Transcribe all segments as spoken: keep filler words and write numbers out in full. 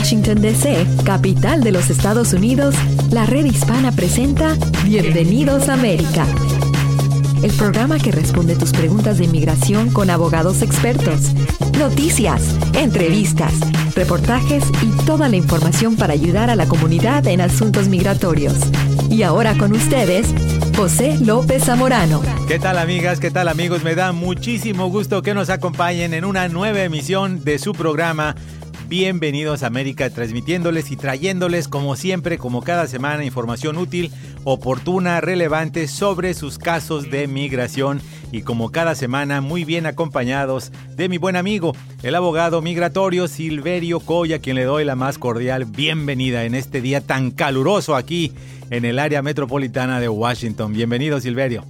Washington, D C, capital de los Estados Unidos, la Red Hispana presenta Bienvenidos a América. El programa que responde tus preguntas de inmigración con abogados expertos, noticias, entrevistas, reportajes y toda la información para ayudar a la comunidad en asuntos migratorios. Y ahora con ustedes, José López Zamorano. ¿Qué tal, amigas? ¿Qué tal, amigos? Me da muchísimo gusto que nos acompañen en una nueva emisión de su programa Bienvenidos a América, transmitiéndoles y trayéndoles, como siempre, como cada semana, información útil, oportuna, relevante sobre sus casos de migración y como cada semana, muy bien acompañados de mi buen amigo, el abogado migratorio Silverio Coy, a quien le doy la más cordial bienvenida en este día tan caluroso aquí en el área metropolitana de Washington. Bienvenido, Silverio.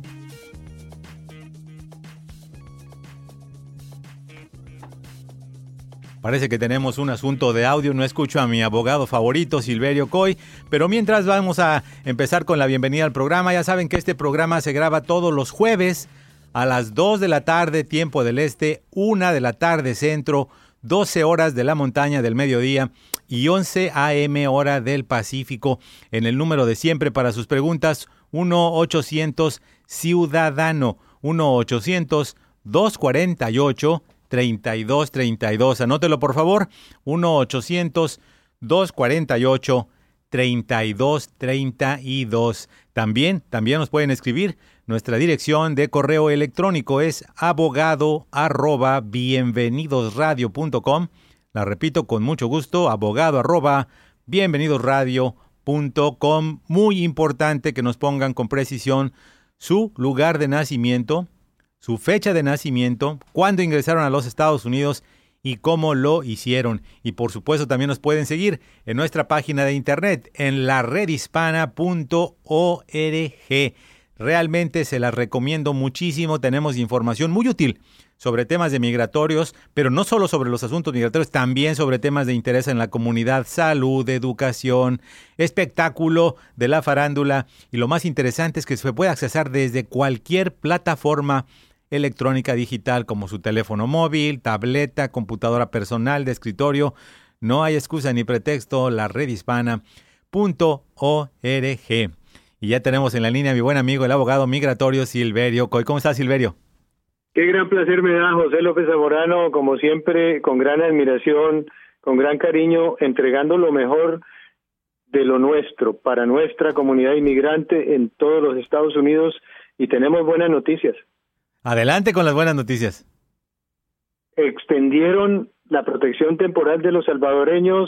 Parece que tenemos un asunto de audio, no escucho a mi abogado favorito, Silverio Coy, pero mientras vamos a empezar con la bienvenida al programa. Ya saben que este programa se graba todos los jueves a las dos de la tarde, tiempo del este, una de la tarde centro, doce horas de la montaña del mediodía y once a eme hora del Pacífico, en el número de siempre para sus preguntas, uno ochocientos Ciudadano, uno ochocientos dos cuarenta y ocho treinta y dos treinta y dos. Anótelo, por favor, uno ochocientos dos cuarenta y ocho treinta y dos treinta y dos. También, también nos pueden escribir. Nuestra dirección de correo electrónico es abogado arroba bienvenidosradio punto com. La repito con mucho gusto, abogado arroba bienvenidosradio punto com. Muy importante que nos pongan con precisión su lugar de nacimiento, su fecha de nacimiento, cuándo ingresaron a los Estados Unidos y cómo lo hicieron. Y por supuesto también nos pueden seguir en nuestra página de internet en la red hispana punto org. Realmente se las recomiendo muchísimo. Tenemos información muy útil sobre temas de migratorios, pero no solo sobre los asuntos migratorios, también sobre temas de interés en la comunidad, salud, educación, espectáculo, de la farándula. Y lo más interesante es que se puede accesar desde cualquier plataforma electrónica digital como su teléfono móvil, tableta, computadora personal de escritorio. No hay excusa ni pretexto, la red hispana punto org. Y ya tenemos en la línea a mi buen amigo, el abogado migratorio Silverio Coy. ¿Cómo estás, Silverio? Qué gran placer me da, José López Zamorano, como siempre, con gran admiración, con gran cariño, entregando lo mejor de lo nuestro para nuestra comunidad inmigrante en todos los Estados Unidos, y tenemos buenas noticias. Adelante con las buenas noticias. Extendieron la protección temporal de los salvadoreños.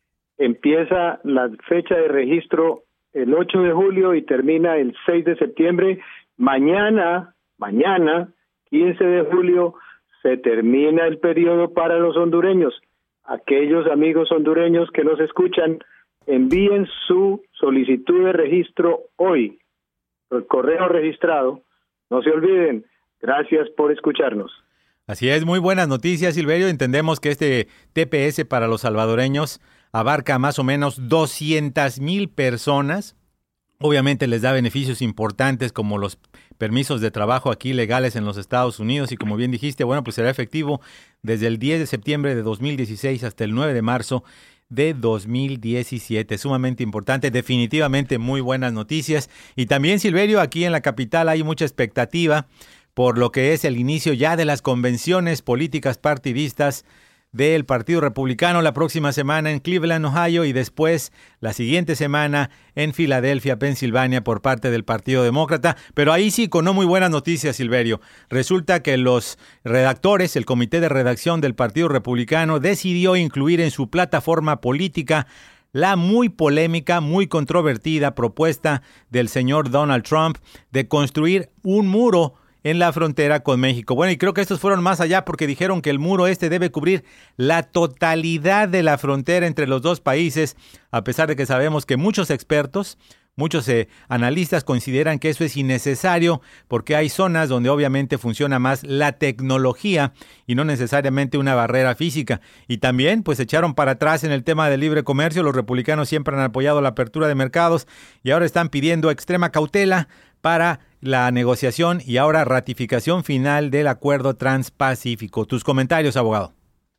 Empieza la fecha de registro el ocho de julio y termina el seis de septiembre. Mañana, mañana, quince de julio, se termina el periodo para los hondureños. Aquellos amigos hondureños que nos escuchan, envíen su solicitud de registro hoy, el correo registrado. No se olviden. Gracias por escucharnos. Así es, muy buenas noticias, Silverio. Entendemos que este T P S para los salvadoreños abarca más o menos doscientas mil personas. Obviamente les da beneficios importantes como los permisos de trabajo aquí legales en los Estados Unidos y como bien dijiste, bueno, pues será efectivo desde el diez de septiembre de dos mil dieciséis hasta el nueve de marzo de dos mil diecisiete. Sumamente importante, definitivamente muy buenas noticias. Y también, Silverio, aquí en la capital hay mucha expectativa por lo que es el inicio ya de las convenciones políticas partidistas del Partido Republicano la próxima semana en Cleveland, Ohio, y después la siguiente semana en Filadelfia, Pensilvania, por parte del Partido Demócrata. Pero ahí sí, con no muy buenas noticias, Silverio. Resulta que los redactores, el comité de redacción del Partido Republicano, decidió incluir en su plataforma política la muy polémica, muy controvertida propuesta del señor Donald Trump de construir un muro en la frontera con México. Bueno, y creo que estos fueron más allá porque dijeron que el muro este debe cubrir la totalidad de la frontera entre los dos países, a pesar de que sabemos que muchos expertos, muchos eh, analistas consideran que eso es innecesario porque hay zonas donde obviamente funciona más la tecnología y no necesariamente una barrera física. Y también pues echaron para atrás en el tema del libre comercio. Los republicanos siempre han apoyado la apertura de mercados y ahora están pidiendo extrema cautela para la negociación y ahora ratificación final del acuerdo transpacífico. Tus comentarios, abogado.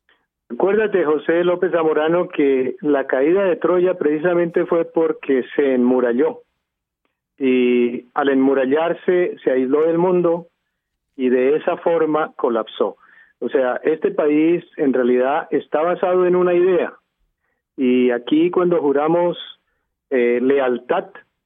Acuérdate, José López Zamorano, que la caída de Troya precisamente fue porque se enmuralló. Y al enmurallarse se aisló del mundo y de esa forma colapsó. O sea, este país en realidad está basado en una idea. Y aquí cuando juramos eh, lealtad,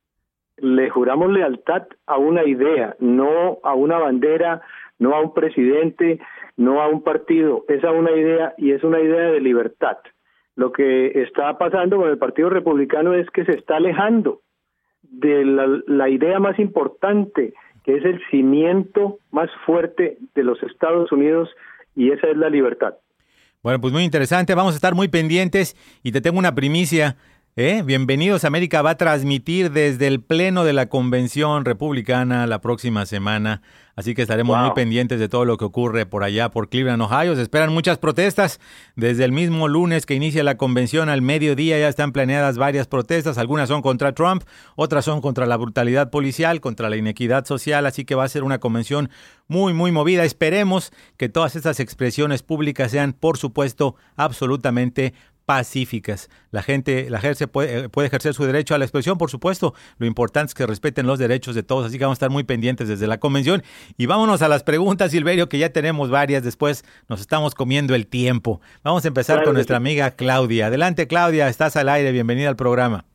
le juramos lealtad a una idea, no a una bandera, no a un presidente, no a un partido, es a una idea y es una idea de libertad. Lo que está pasando con el Partido Republicano es que se está alejando de la, la idea más importante, que es el cimiento más fuerte de los Estados Unidos, y esa es la libertad. Bueno, pues muy interesante, vamos a estar muy pendientes y te tengo una primicia. ¿Eh? Bienvenidos a América va a transmitir desde el pleno de la Convención Republicana la próxima semana, así que estaremos wow. muy pendientes de todo lo que ocurre por allá, por Cleveland, Ohio. Se esperan muchas protestas. Desde el mismo lunes que inicia la convención al mediodía ya están planeadas varias protestas. Algunas son contra Trump, otras son contra la brutalidad policial, contra la inequidad social, así que va a ser una convención muy, muy movida. Esperemos que todas estas expresiones públicas sean, por supuesto, absolutamente pacíficas. La gente, la gente puede, puede ejercer su derecho a la expresión, por supuesto. Lo importante es que respeten los derechos de todos, así que vamos a estar muy pendientes desde la convención. Y vámonos a las preguntas, Silverio, que ya tenemos varias. Después nos estamos comiendo el tiempo. Vamos a empezar claro, con nuestra amiga Claudia. Adelante, Claudia, estás al aire. Bienvenida al programa.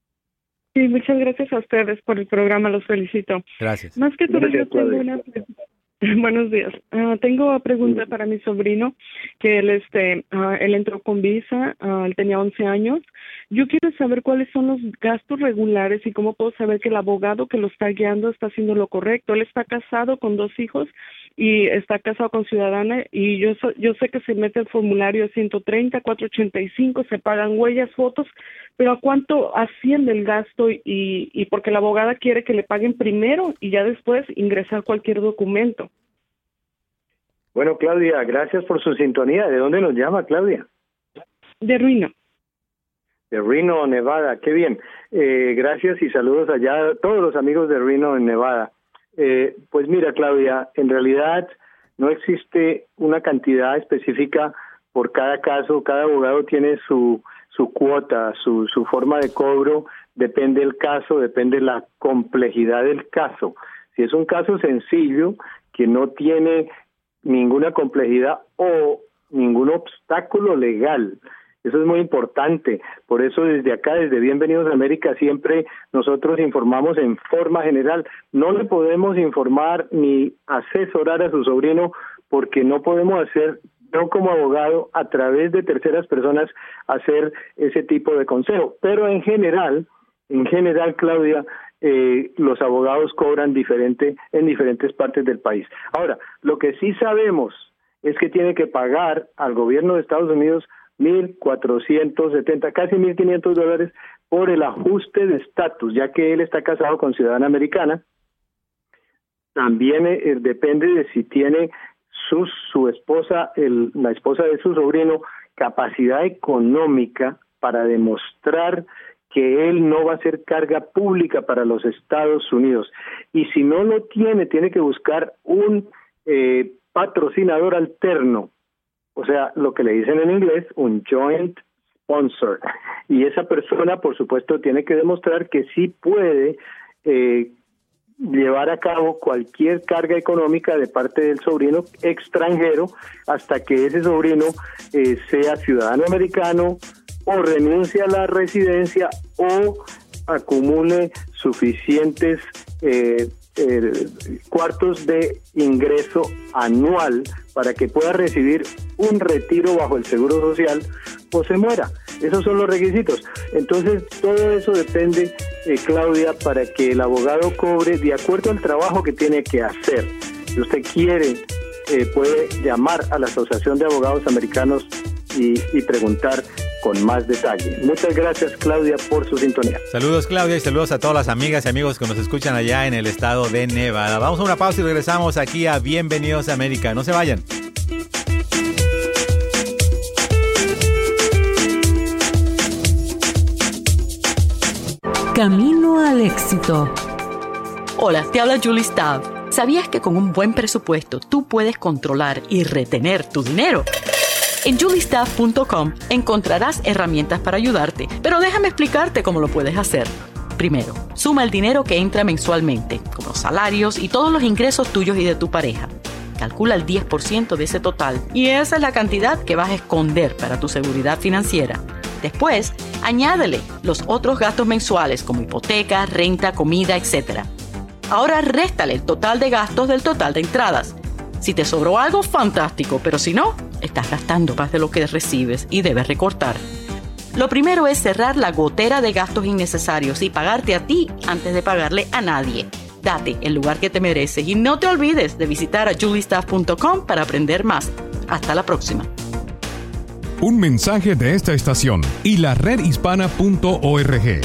Sí, muchas gracias a ustedes por el programa, los felicito. Gracias. Más que todo, gracias, yo tengo una pregunta. Buenos días. Uh, tengo una pregunta para mi sobrino, que él este uh, él entró con visa, uh, él tenía once años. Yo quiero saber cuáles son los gastos regulares y cómo puedo saber que el abogado que lo está guiando está haciendo lo correcto. Él está casado con dos hijos y está casado con ciudadana, y yo so, yo sé que se mete el formulario ciento treinta, cuatrocientos ochenta y cinco, se pagan huellas, fotos, pero ¿a cuánto asciende el gasto? Y, y porque la abogada quiere que le paguen primero y ya después ingresar cualquier documento. Bueno, Claudia, gracias por su sintonía. ¿De dónde nos llama, Claudia? De Reno. De Reno, Nevada. Qué bien. Eh, gracias y saludos allá a todos los amigos de Reno, en Nevada. Eh, pues mira, Claudia, en realidad no existe una cantidad específica por cada caso. Cada abogado tiene su su cuota, su su forma de cobro. Depende del caso, depende de la complejidad del caso. Si es un caso sencillo que no tiene ninguna complejidad o ningún obstáculo legal, eso es muy importante. Por eso desde acá, desde Bienvenidos a América, siempre nosotros informamos en forma general. No le podemos informar ni asesorar a su sobrino porque no podemos hacer, no como abogado, a través de terceras personas, hacer ese tipo de consejo. Pero en general, en general, Claudia, eh, los abogados cobran diferente en diferentes partes del país. Ahora, lo que sí sabemos es que tiene que pagar al gobierno de Estados Unidos mil cuatrocientos setenta, casi mil quinientos dólares por el ajuste de estatus, ya que él está casado con ciudadana americana. También eh, depende de si tiene su, su esposa, el, la esposa de su sobrino, capacidad económica para demostrar que él no va a ser carga pública para los Estados Unidos. Y si no lo tiene, tiene que buscar un eh, patrocinador alterno, o sea, lo que le dicen en inglés, un joint sponsor. Y esa persona, por supuesto, tiene que demostrar que sí puede eh, llevar a cabo cualquier carga económica de parte del sobrino extranjero hasta que ese sobrino eh, sea ciudadano americano, o renuncie a la residencia o acumule suficientes eh, eh, cuartos de ingreso anual para que pueda recibir un retiro bajo el Seguro Social o se muera. Esos son los requisitos. Entonces, todo eso depende, eh, Claudia, para que el abogado cobre de acuerdo al trabajo que tiene que hacer. Si usted quiere, eh, puede llamar a la Asociación de Abogados Americanos y, y preguntar con más detalle. Muchas gracias, Claudia, por su sintonía. Saludos, Claudia, y saludos a todas las amigas y amigos que nos escuchan allá en el estado de Nevada. Vamos a una pausa y regresamos aquí a Bienvenidos a América. No se vayan. Camino al éxito. Hola, te habla Julie Stav. ¿Sabías que con un buen presupuesto tú puedes controlar y retener tu dinero? En julie staff punto com encontrarás herramientas para ayudarte, pero déjame explicarte cómo lo puedes hacer. Primero, suma el dinero que entra mensualmente, como los salarios y todos los ingresos tuyos y de tu pareja. Calcula el diez por ciento de ese total y esa es la cantidad que vas a esconder para tu seguridad financiera. Después, añádele los otros gastos mensuales como hipoteca, renta, comida, etcétera. Ahora réstale el total de gastos del total de entradas. Si te sobró algo, fantástico, pero si no, estás gastando más de lo que recibes y debes recortar. Lo primero es cerrar la gotera de gastos innecesarios y pagarte a ti antes de pagarle a nadie. Date el lugar que te mereces y no te olvides de visitar a julie staff punto com para aprender más. Hasta la próxima. Un mensaje de esta estación y la red hispana punto org.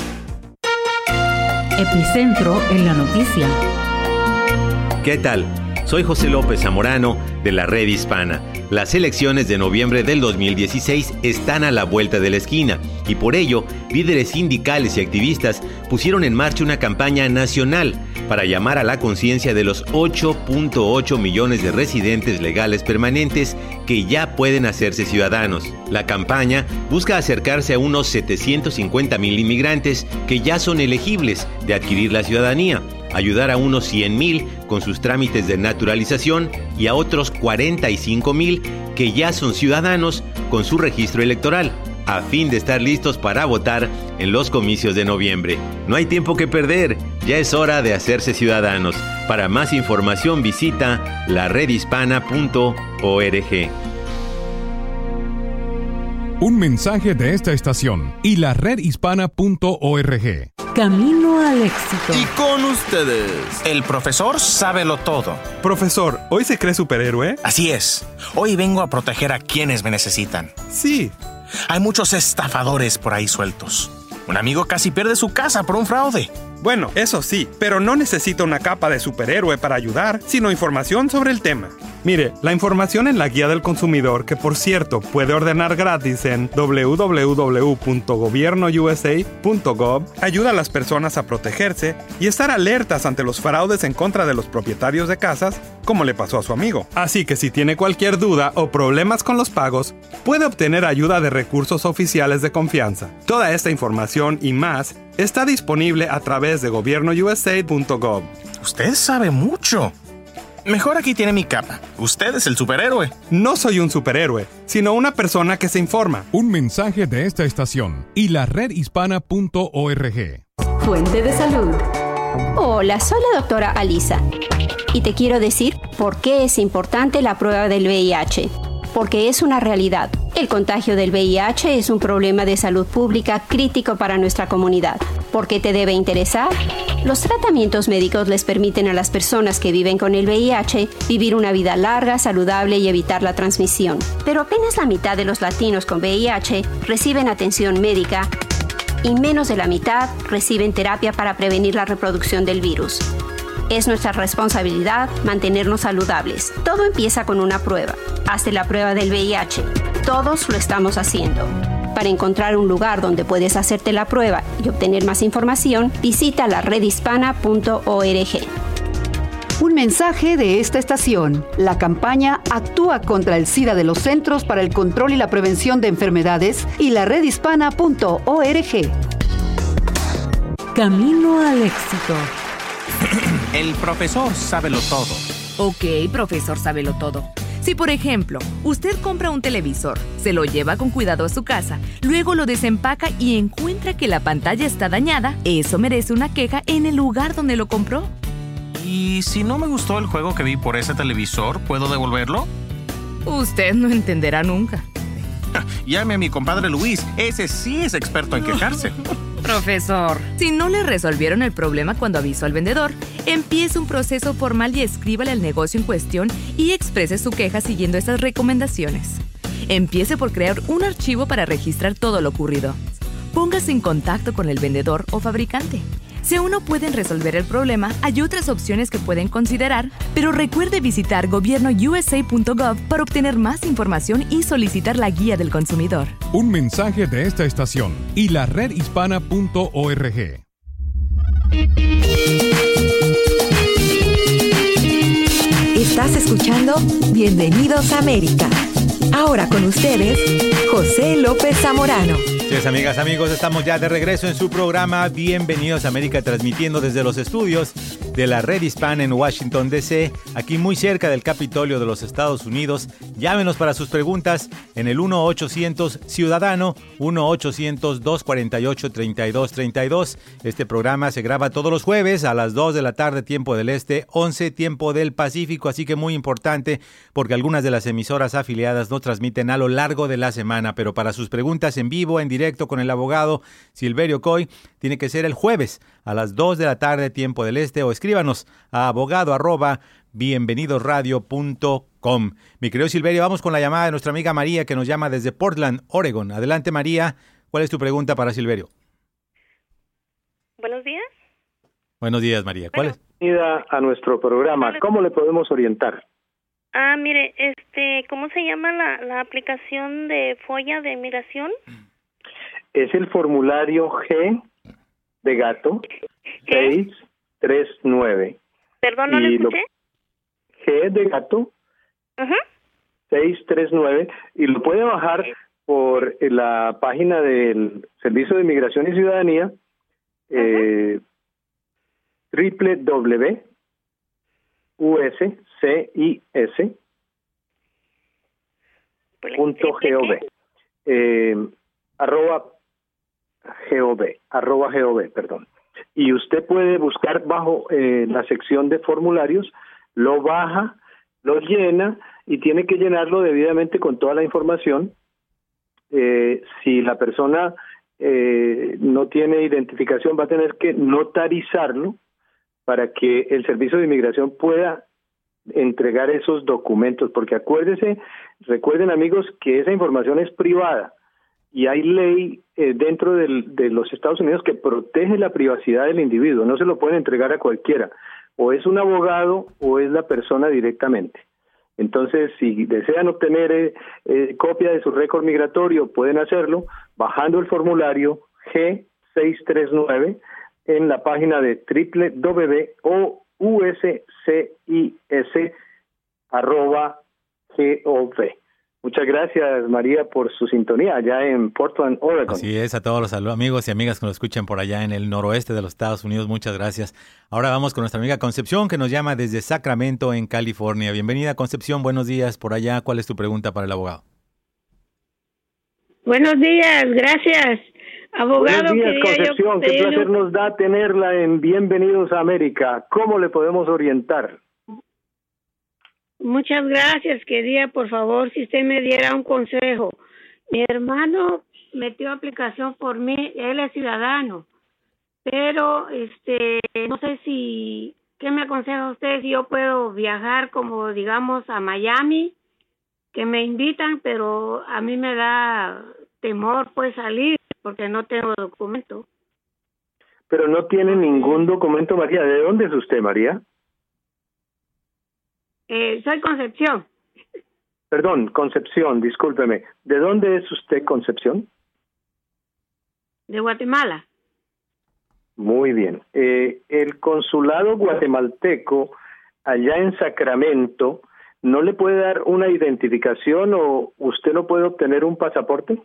Epicentro en la noticia. ¿Qué tal? Soy José López Zamorano de la Red Hispana. Las elecciones de noviembre del dos mil dieciséis están a la vuelta de la esquina y por ello, líderes sindicales y activistas pusieron en marcha una campaña nacional para llamar a la conciencia de los ocho punto ocho millones de residentes legales permanentes que ya pueden hacerse ciudadanos. La campaña busca acercarse a unos setecientos cincuenta mil inmigrantes que ya son elegibles de adquirir la ciudadanía, ayudar a unos cien mil con sus trámites de naturalización y a otros cuarenta y cinco mil que ya son ciudadanos con su registro electoral, a fin de estar listos para votar en los comicios de noviembre. No hay tiempo que perder, ya es hora de hacerse ciudadanos. Para más información visita la red hispana punto org. Un mensaje de esta estación y la red hispana punto org. Camino al éxito. Y con ustedes, el profesor Sábelo Todo. Profesor, ¿hoy se cree superhéroe? Así es. Hoy vengo a proteger a quienes me necesitan. Sí. Hay muchos estafadores por ahí sueltos. Un amigo casi pierde su casa por un fraude. Bueno, eso sí, pero no necesito una capa de superhéroe para ayudar, sino información sobre el tema. Mire, la información en la guía del consumidor, que por cierto puede ordenar gratis en doble u doble u doble u punto gobierno u s a punto gov, ayuda a las personas a protegerse y estar alertas ante los fraudes en contra de los propietarios de casas, como le pasó a su amigo. Así que si tiene cualquier duda o problemas con los pagos, puede obtener ayuda de recursos oficiales de confianza. Toda esta información y más está disponible a través de gobierno u s a punto gov. Usted sabe mucho. Mejor aquí tiene mi capa. Usted es el superhéroe. No soy un superhéroe, sino una persona que se informa. Un mensaje de esta estación y la red hispana punto org. Fuente de salud. Hola, soy la doctora Alisa. Y te quiero decir por qué es importante la prueba del V I H. Porque es una realidad. El contagio del V I H es un problema de salud pública crítico para nuestra comunidad. ¿Por qué te debe interesar? Los tratamientos médicos les permiten a las personas que viven con el V I H vivir una vida larga, saludable y evitar la transmisión. Pero apenas la mitad de los latinos con V I H reciben atención médica y menos de la mitad reciben terapia para prevenir la reproducción del virus. Es nuestra responsabilidad mantenernos saludables. Todo empieza con una prueba. Hazte la prueba del V I H. Todos lo estamos haciendo. Para encontrar un lugar donde puedes hacerte la prueba y obtener más información, visita la red hispana punto org. Un mensaje de esta estación. La campaña Actúa contra el SIDA de los Centros para el Control y la Prevención de Enfermedades y la red hispana punto org. Camino al éxito. El profesor Sábelo Todo. Ok, profesor Sábelo Todo. Si, por ejemplo, usted compra un televisor, se lo lleva con cuidado a su casa, luego lo desempaca y encuentra que la pantalla está dañada, eso merece una queja en el lugar donde lo compró. ¿Y si no me gustó el juego que vi por ese televisor, puedo devolverlo? Usted no entenderá nunca. Llame a mi compadre Luis, ese sí es experto en quejarse. Profesor, si no le resolvieron el problema cuando avisó al vendedor, empiece un proceso formal y escríbale al negocio en cuestión y exprese su queja siguiendo estas recomendaciones. Empiece por crear un archivo para registrar todo lo ocurrido. Póngase en contacto con el vendedor o fabricante. Si aún no pueden resolver el problema, hay otras opciones que pueden considerar, pero recuerde visitar gobierno u s a punto gov para obtener más información y solicitar la guía del consumidor. Un mensaje de esta estación y la red hispana punto org. Estás escuchando Bienvenidos a América. Ahora con ustedes, José López Zamorano. Sí, amigas, amigos, estamos ya de regreso en su programa Bienvenidos a América, transmitiendo desde los estudios de la Red Hispana en Washington, D C, aquí muy cerca del Capitolio de los Estados Unidos. Llámenos para sus preguntas en el uno ochocientos Ciudadano, uno ochocientos, dos cuarenta y ocho, treinta y dos treinta y dos. Este programa se graba todos los jueves a las dos de la tarde, tiempo del Este, once, tiempo del Pacífico, así que muy importante porque algunas de las emisoras afiliadas no transmiten a lo largo de la semana, pero para sus preguntas en vivo, en directo con el abogado Silverio Coy, tiene que ser el jueves a las dos de la tarde, tiempo del Este, o escríbanos a abogado arroba bienvenidosradio punto com. Mi querido Silverio, vamos con la llamada de nuestra amiga María, que nos llama desde Portland, Oregon. Adelante, María. ¿Cuál es tu pregunta para Silverio? Buenos días. Buenos días, María. ¿Cuál es? Bienvenida a nuestro programa. ¿Cómo le podemos orientar? Ah, mire, este, ¿cómo se llama la, la aplicación de FOIA de inmigración? Es el formulario G de gato seiscientos treinta y nueve. Perdón, no lo escuché. Lo, G de gato uh-huh. seiscientos treinta y nueve, y lo puede bajar por la página del Servicio de Inmigración y Ciudadanía, uh-huh. eh, doble u doble u doble u punto gov, eh, arroba gov, arroba gov, perdón. Y usted puede buscar bajo eh, la sección de formularios, lo baja, lo llena y tiene que llenarlo debidamente con toda la información. Eh, si la persona eh, no tiene identificación, va a tener que notarizarlo para que el Servicio de Inmigración pueda entregar esos documentos, porque acuérdense, recuerden amigos, que esa información es privada y hay ley eh, dentro del, de los Estados Unidos que protege la privacidad del individuo, no se lo pueden entregar a cualquiera, o es un abogado o es la persona directamente. Entonces, si desean obtener eh, eh, copia de su récord migratorio, pueden hacerlo bajando el formulario G seiscientos treinta y nueve en la página de doble u doble u doble u punto uscis arroba gov. Muchas gracias, María, por su sintonía allá en Portland, Oregon. Así es, a todos los amigos y amigas que nos escuchan por allá en el noroeste de los Estados Unidos, muchas gracias. Ahora vamos con nuestra amiga Concepción, que nos llama desde Sacramento, en California. Bienvenida, Concepción, buenos días por allá. ¿Cuál es tu pregunta para el abogado? Buenos días, gracias. Abogado, buenos días, Concepción, qué placer nos da tenerla en Bienvenidos a América. ¿Cómo le podemos orientar? Muchas gracias. Quería, por favor, si usted me diera un consejo. Mi hermano metió aplicación por mí, él es ciudadano, pero este no sé si, ¿qué me aconseja usted? Si yo puedo viajar como, digamos, a Miami, que me invitan, pero a mí me da temor, pues, salir, porque no tengo documento. Pero no tiene ningún documento, María. ¿De dónde es usted, María? Eh, soy Concepción. Perdón, Concepción, discúlpeme. ¿De dónde es usted, Concepción? De Guatemala. Muy bien. Eh, el consulado guatemalteco allá en Sacramento, ¿no le puede dar una identificación o usted no puede obtener un pasaporte?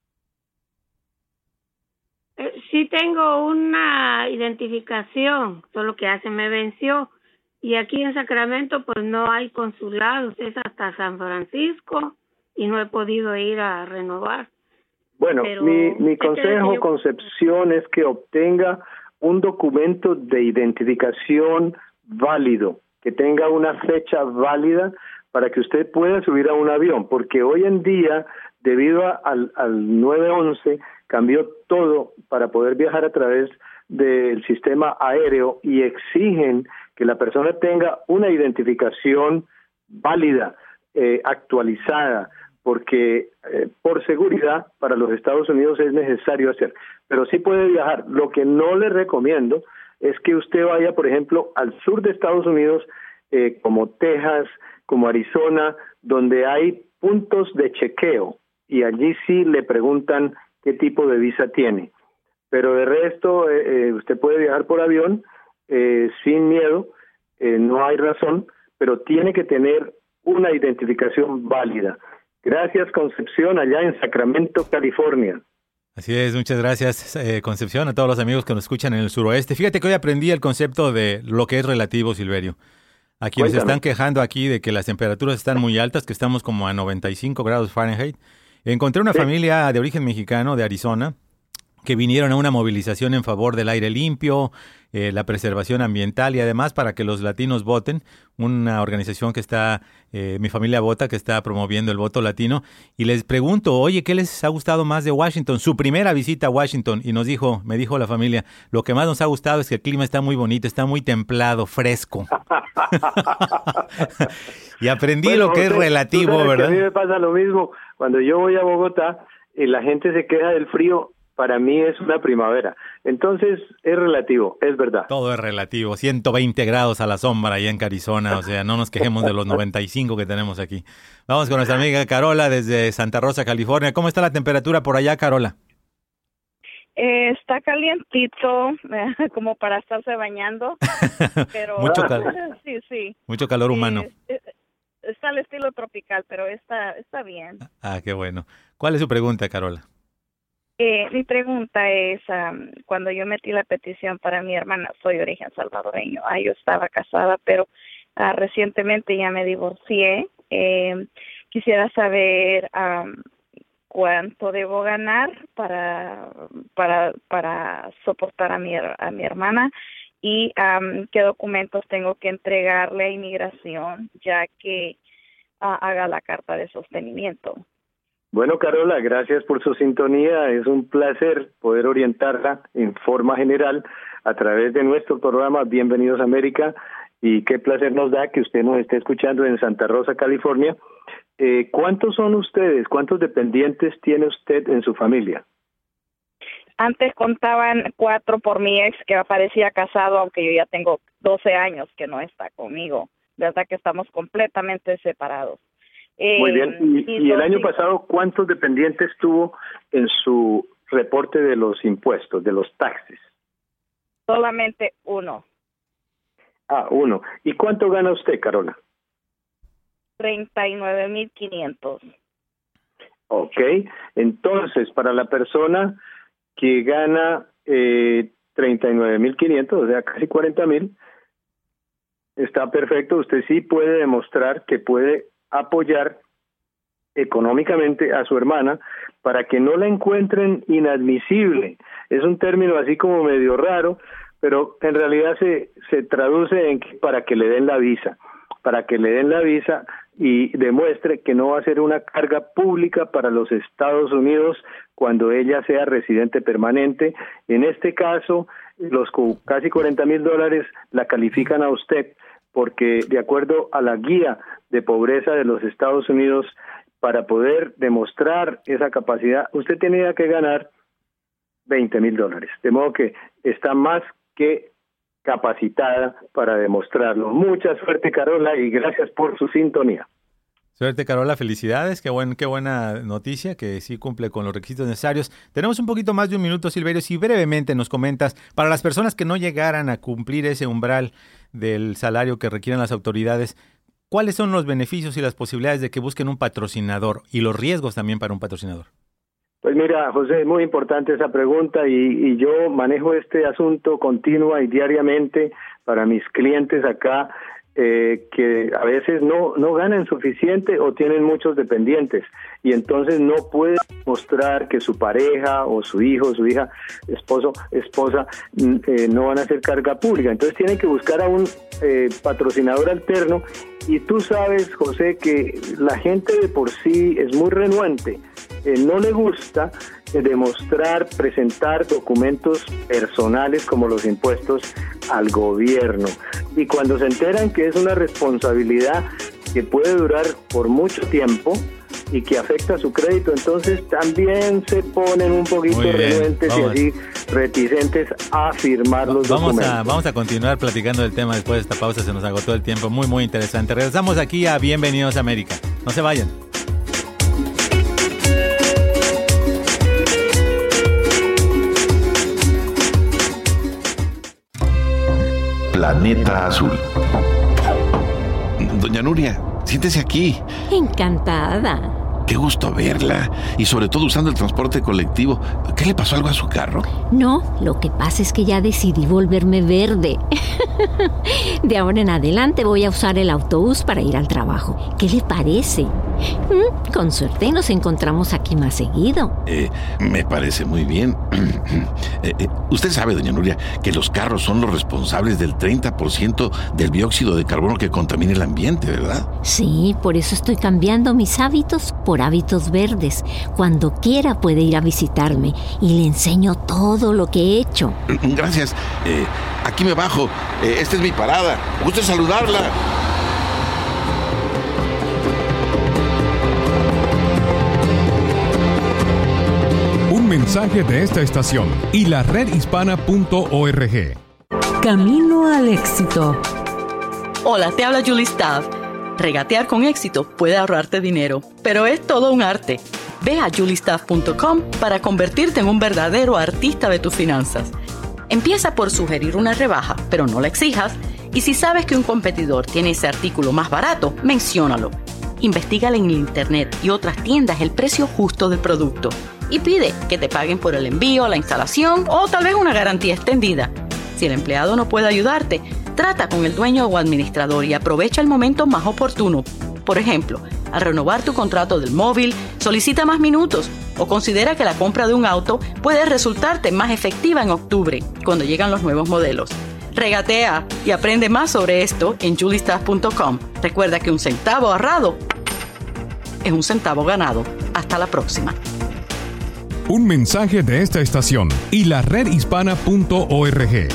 Eh, sí tengo una identificación, solo que hace me venció. Y aquí en Sacramento pues no hay consulados, es hasta San Francisco y no he podido ir a renovar. Bueno, Pero mi, mi consejo, yo... Concepción, es que obtenga un documento de identificación válido, que tenga una fecha válida para que usted pueda subir a un avión, porque hoy en día, debido a, al, al nueve once, cambió todo para poder viajar a través del sistema aéreo y exigen que la persona tenga una identificación válida, eh, actualizada, porque eh, por seguridad para los Estados Unidos es necesario hacer, pero sí puede viajar. Lo que no le recomiendo es que usted vaya, por ejemplo, al sur de Estados Unidos, eh, como Texas, como Arizona, donde hay puntos de chequeo, y allí sí le preguntan qué tipo de visa tiene. Pero de resto, eh, eh, usted puede viajar por avión eh, sin miedo, eh, no hay razón, pero tiene que tener una identificación válida, Gracias, Concepción, allá en Sacramento, California. Así es, muchas gracias, eh, Concepción, a todos los amigos que nos escuchan en el suroeste. Fíjate que hoy aprendí el concepto de lo que es relativo, Silverio. A quienes se están quejando aquí de que las temperaturas están muy altas, que estamos como a noventa y cinco grados Fahrenheit. Encontré una sí. familia de origen mexicano de Arizona que vinieron a una movilización en favor del aire limpio, eh, la preservación ambiental y además para que los latinos voten, una organización que está, eh, Mi Familia Vota, que está promoviendo el voto latino. Y les pregunto, oye, ¿qué les ha gustado más de Washington? Su primera visita a Washington, y nos dijo, me dijo la familia, lo que más nos ha gustado es que el clima está muy bonito, está muy templado, fresco. Y aprendí bueno, lo que usted, es relativo, ¿verdad? A mí me pasa lo mismo. Cuando yo voy a Bogotá y la gente se queja del frío, para mí es una primavera. Entonces, es relativo, es verdad. Todo es relativo. ciento veinte grados a la sombra allá en Arizona. O sea, no nos quejemos de los noventa y cinco que tenemos aquí. Vamos con nuestra amiga Carola desde Santa Rosa, California. ¿Cómo está la temperatura por allá, Carola? Eh, está calientito, eh, como para estarse bañando. Pero, Mucho calor. Sí, sí. Mucho calor humano. Eh, eh, está al estilo tropical, pero está, está bien. Ah, qué bueno. ¿Cuál es su pregunta, Carola? Eh, mi pregunta es, um, cuando yo metí la petición para mi hermana, soy de origen salvadoreño, ah, yo estaba casada, pero uh, recientemente ya me divorcié. Eh, quisiera saber um, cuánto debo ganar para para para soportar a mi a mi hermana y um, qué documentos tengo que entregarle a inmigración ya que uh, haga la carta de sostenimiento. Bueno, Carola, gracias por su sintonía. Es un placer poder orientarla en forma general a través de nuestro programa Bienvenidos a América, y qué placer nos da que usted nos esté escuchando en Santa Rosa, California. Eh, ¿Cuántos son ustedes? ¿Cuántos dependientes tiene usted en su familia? Antes contaban cuatro por mi ex, que parecía casado, aunque yo ya tengo doce años que no está conmigo. Verdad que estamos completamente separados. Eh, Muy bien. Y, y, y el año pasado, ¿cuántos dependientes tuvo en su reporte de los impuestos, de los taxes? Solamente uno. Ah, uno. ¿Y cuánto gana usted, Carola? treinta y nueve mil quinientos. Ok. Entonces, para la persona que gana eh, treinta y nueve mil quinientos, o sea, casi cuarenta mil, está perfecto. Usted sí puede demostrar que puede apoyar económicamente a su hermana para que no la encuentren inadmisible. Es un término así como medio raro, pero en realidad se, se traduce en que para que le den la visa, para que le den la visa y demuestre que no va a ser una carga pública para los Estados Unidos cuando ella sea residente permanente. En este caso, los casi cuarenta mil dólares la califican a usted, porque de acuerdo a la guía de pobreza de los Estados Unidos, para poder demostrar esa capacidad, usted tenía que ganar veinte mil dólares. De modo que está más que capacitada para demostrarlo. Mucha suerte, Carola, y gracias por su sintonía. Suerte, Carola, felicidades, qué, buen, qué buena noticia, que sí cumple con los requisitos necesarios. Tenemos un poquito más de un minuto, Silverio, si brevemente nos comentas, para las personas que no llegaran a cumplir ese umbral del salario que requieren las autoridades, ¿cuáles son los beneficios y las posibilidades de que busquen un patrocinador y los riesgos también para un patrocinador? Pues mira, José, es muy importante esa pregunta y, y yo manejo este asunto continua y diariamente para mis clientes acá, eh, que a veces no, no ganan suficiente o tienen muchos dependientes y entonces no pueden mostrar que su pareja o su hijo, su hija, esposo, esposa, eh, no van a hacer carga pública. Entonces tienen que buscar a un eh, patrocinador alterno y tú sabes, José, que la gente de por sí es muy renuente. Eh, no le gusta eh, demostrar, presentar documentos personales como los impuestos al gobierno. Y cuando se enteran que es una responsabilidad que puede durar por mucho tiempo y que afecta su crédito, entonces también se ponen un poquito renuentes y así reticentes a firmar los vamos documentos. A, vamos a continuar platicando del tema después de esta pausa, se nos agotó el tiempo, muy muy interesante. Regresamos aquí a Bienvenidos a América, no se vayan. Planeta Azul. Doña Nuria, siéntese aquí. Encantada. qué gusto verla. Y sobre todo usando el transporte colectivo. ¿Qué le pasó algo a su carro? No, lo que pasa es que ya decidí volverme verde. De ahora en adelante voy a usar el autobús para ir al trabajo. ¿Qué le parece? Mm, con suerte nos encontramos aquí más seguido. Eh, me parece muy bien. eh, eh, usted sabe, doña Nuria, que los carros son los responsables del treinta por ciento del dióxido de carbono que contamina el ambiente, ¿verdad? Sí, por eso estoy cambiando mis hábitos por hábitos verdes. Cuando quiera puede ir a visitarme y le enseño todo lo que he hecho. Gracias. Eh, aquí me bajo. Eh, esta es mi parada. Gusto saludarla. Un mensaje de esta estación y la red hispana punto org. Camino al éxito. Hola, te habla Julie Staff. Regatear con éxito puede ahorrarte dinero, pero es todo un arte. Ve a julie staff punto com para convertirte en un verdadero artista de tus finanzas. Empieza por sugerir una rebaja, pero no la exijas. Y si sabes que un competidor tiene ese artículo más barato, menciónalo. Investígale en internet y otras tiendas el precio justo del producto. Y pide que te paguen por el envío, la instalación o tal vez una garantía extendida. Si el empleado no puede ayudarte, trata con el dueño o administrador y aprovecha el momento más oportuno. Por ejemplo, al renovar tu contrato del móvil, solicita más minutos o considera que la compra de un auto puede resultarte más efectiva en octubre, cuando llegan los nuevos modelos. Regatea y aprende más sobre esto en julie staff punto com. Recuerda que un centavo ahorrado es un centavo ganado. Hasta la próxima. Un mensaje de esta estación y la red hispana punto org.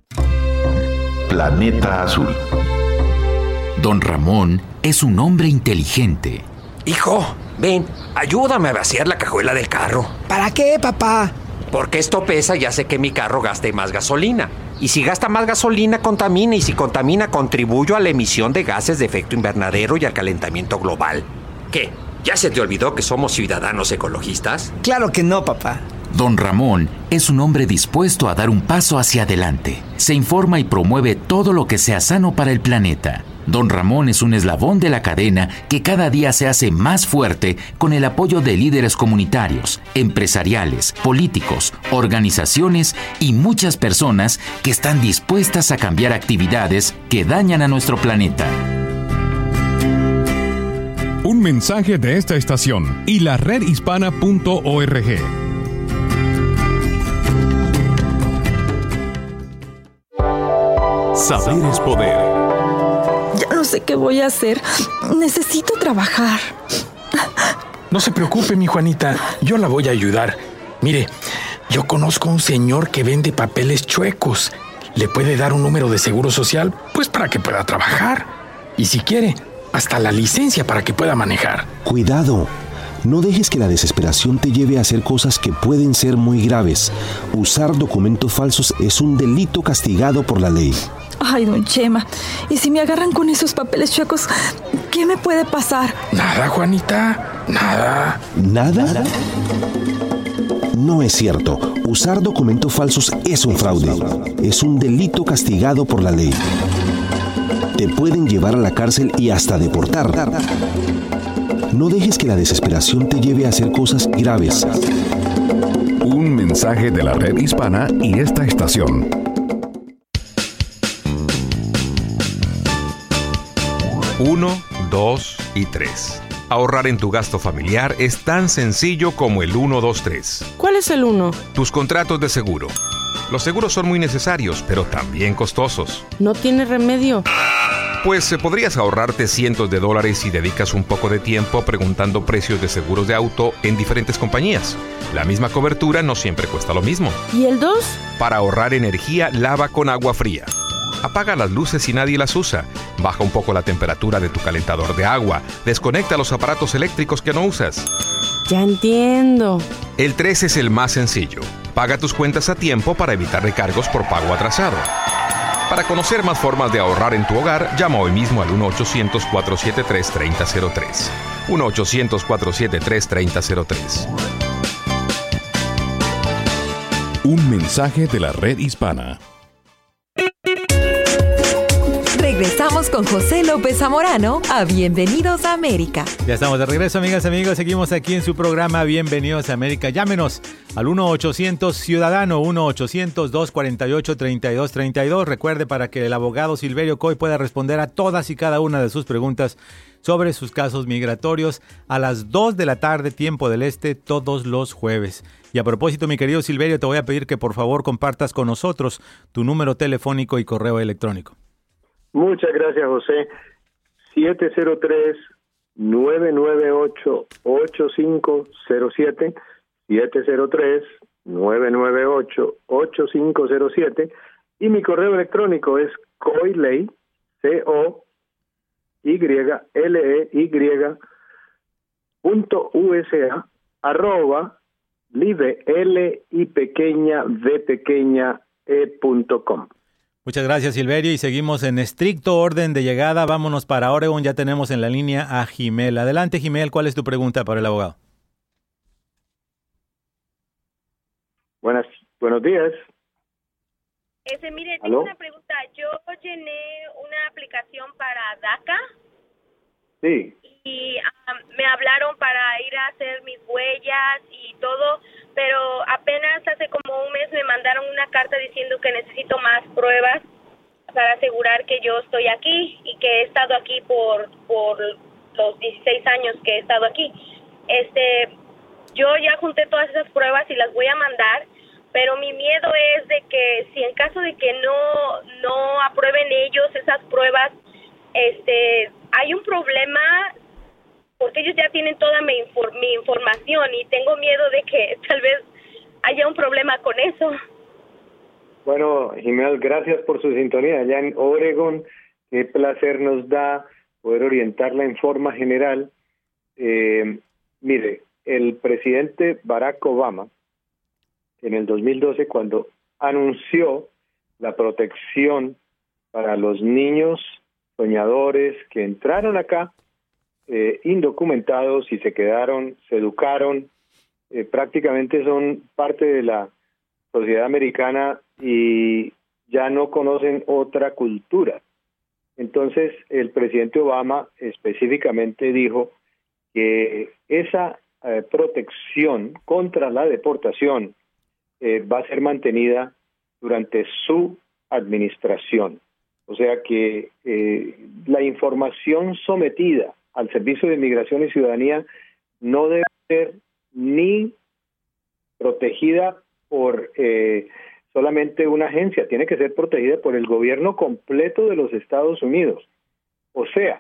Planeta Azul. Don Ramón es un hombre inteligente. Hijo, ven, ayúdame a vaciar la cajuela del carro. ¿Para qué, papá? Porque esto pesa y hace que mi carro gaste más gasolina. Y si gasta más gasolina, contamina. Y si contamina, contribuyo a la emisión de gases de efecto invernadero y al calentamiento global. ¿Qué? ¿Ya se te olvidó que somos ciudadanos ecologistas? Claro que no, papá. Don Ramón es un hombre dispuesto a dar un paso hacia adelante. Se informa y promueve todo lo que sea sano para el planeta. Don Ramón es un eslabón de la cadena que cada día se hace más fuerte con el apoyo de líderes comunitarios, empresariales, políticos, organizaciones y muchas personas que están dispuestas a cambiar actividades que dañan a nuestro planeta. Un mensaje de esta estación y la red hispana punto org. Saber es poder. Ya no sé qué voy a hacer. Necesito trabajar. No se preocupe, mi Juanita. Yo la voy a ayudar. Mire, yo conozco a un señor que vende papeles chuecos. Le puede dar un número de seguro social, pues para que pueda trabajar. Y si quiere, hasta la licencia para que pueda manejar. Cuidado. No dejes que la desesperación te lleve a hacer cosas que pueden ser muy graves. Usar documentos falsos es un delito castigado por la ley. Ay, don Chema, ¿y si me agarran con esos papeles chuecos, qué me puede pasar? Nada, Juanita, nada. ¿Nada? No es cierto. Usar documentos falsos es un fraude. Es un delito castigado por la ley. Te pueden llevar a la cárcel y hasta deportar. No dejes que la desesperación te lleve a hacer cosas graves. Un mensaje de la red hispana y esta estación. Uno, dos y tres. Ahorrar en tu gasto familiar es tan sencillo como el uno, dos, tres. ¿Cuál es el uno? Tus contratos de seguro. Los seguros son muy necesarios, pero también costosos. ¿No tiene remedio? Pues eh, podrías ahorrarte cientos de dólares si dedicas un poco de tiempo preguntando precios de seguros de auto en diferentes compañías. La misma cobertura no siempre cuesta lo mismo. ¿Y el dos? Para ahorrar energía, lava con agua fría. Apaga las luces si nadie las usa. Baja un poco la temperatura de tu calentador de agua. Desconecta los aparatos eléctricos que no usas. Ya entiendo. El tres es el más sencillo. Paga tus cuentas a tiempo para evitar recargos por pago atrasado. Para conocer más formas de ahorrar en tu hogar, llama hoy mismo al uno ochocientos, cuatro siete tres, tres cero cero tres. uno ochocientos, cuatro siete tres, tres cero cero tres. Un mensaje de la red hispana. Regresamos Regresamos con José López Zamorano a Bienvenidos a América. Ya estamos de regreso, amigas, amigos. Seguimos aquí en su programa Bienvenidos a América. Llámenos al uno ochocientos Ciudadano, uno ochocientos, dos cuarenta y ocho, treinta y dos treinta y dos. Recuerde, para que el abogado Silverio Coy pueda responder a todas y cada una de sus preguntas sobre sus casos migratorios a las dos de la tarde, tiempo del este, todos los jueves. Y a propósito, mi querido Silverio, te voy a pedir que por favor compartas con nosotros tu número telefónico y correo electrónico. Muchas gracias, José. siete cero tres, nueve nueve ocho, ocho cinco cero siete, siete cero tres, nueve nueve ocho, ocho cinco cero siete, y mi correo electrónico es coyley, C O Y L E Y punto U S A arroba live L y pequeña V pequeña E punto com. Muchas gracias, Silverio, y seguimos en estricto orden de llegada. Vámonos para Oregon. Ya tenemos en la línea a Jimel. Adelante, Jimel, ¿cuál es tu pregunta para el abogado? Buenas, buenos días. Ese, mire, ¿Aló? tengo una pregunta. Yo llené una aplicación para DACA Sí. y um, me hablaron para ir a hacer mis huellas y todo, pero apenas hace como un mes me mandaron una carta diciendo que necesito más pruebas para asegurar que yo estoy aquí y que he estado aquí por por los dieciséis años que he estado aquí. Este, yo ya junté todas esas pruebas y las voy a mandar, pero mi miedo es de que si en caso de que no no aprueben ellos esas pruebas, este, hay un problema porque ellos ya tienen toda mi, infor- mi información y tengo miedo de que tal vez haya un problema con eso. Bueno, Jimel, gracias por su sintonía allá en Oregon. Qué placer nos da poder orientarla en forma general. Eh, mire, el presidente Barack Obama, en el dos mil doce, cuando anunció la protección para los niños soñadores que entraron acá eh, indocumentados y se quedaron, se educaron, eh, prácticamente son parte de la sociedad americana y ya no conocen otra cultura. Entonces, el presidente Obama específicamente dijo que esa eh, protección contra la deportación eh, va a ser mantenida durante su administración. O sea que eh, la información sometida al Servicio de Inmigración y Ciudadanía no debe ser ni protegida por eh, solamente una agencia, tiene que ser protegida por el gobierno completo de los Estados Unidos. O sea,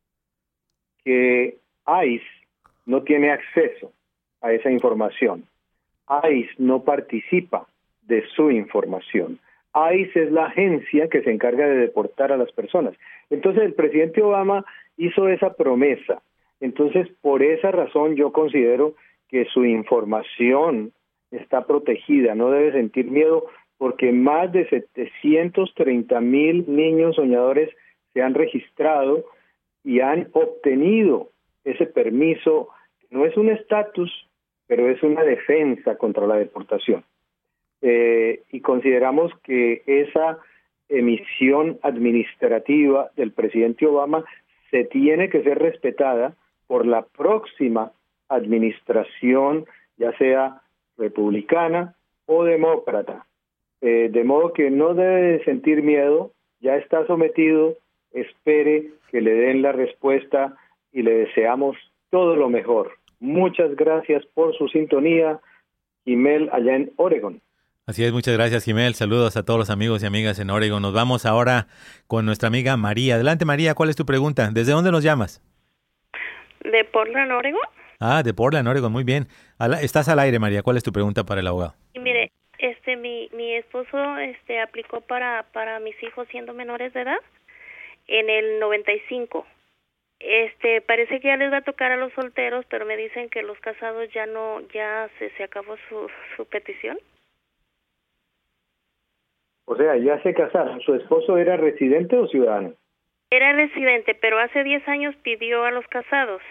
que ICE no tiene acceso a esa información. ICE no participa de su información. ICE es la agencia que se encarga de deportar a las personas. Entonces el presidente Obama hizo esa promesa. Entonces, por esa razón yo considero que su información está protegida, no debe sentir miedo, porque más de setecientos treinta mil niños soñadores se han registrado y han obtenido ese permiso. No es un estatus, pero es una defensa contra la deportación. Eh, y consideramos que esa emisión administrativa del presidente Obama se tiene que ser respetada por la próxima administración, ya sea republicana o demócrata. Eh, de modo que no debe sentir miedo, ya está sometido, espere que le den la respuesta y le deseamos todo lo mejor. Muchas gracias por su sintonía, Jimel, allá en Oregon. Así es, muchas gracias, Jimel. Saludos a todos los amigos y amigas en Oregon. Nos vamos ahora con nuestra amiga María. Adelante, María, ¿cuál es tu pregunta? ¿Desde dónde nos llamas? ¿De Portland, Oregon? Ah, de Portland, Oregon, muy bien. Estás al aire, María. ¿Cuál es tu pregunta para el abogado? Y mire, este, mi, mi esposo este, aplicó para, para mis hijos siendo menores de edad en el noventa y cinco. Este, parece que ya les va a tocar a los solteros, pero me dicen que los casados ya no, ya se, se acabó su, su petición. O sea, ya se casaron. ¿Su esposo era residente o ciudadano? Era residente, pero hace diez años pidió a los casados,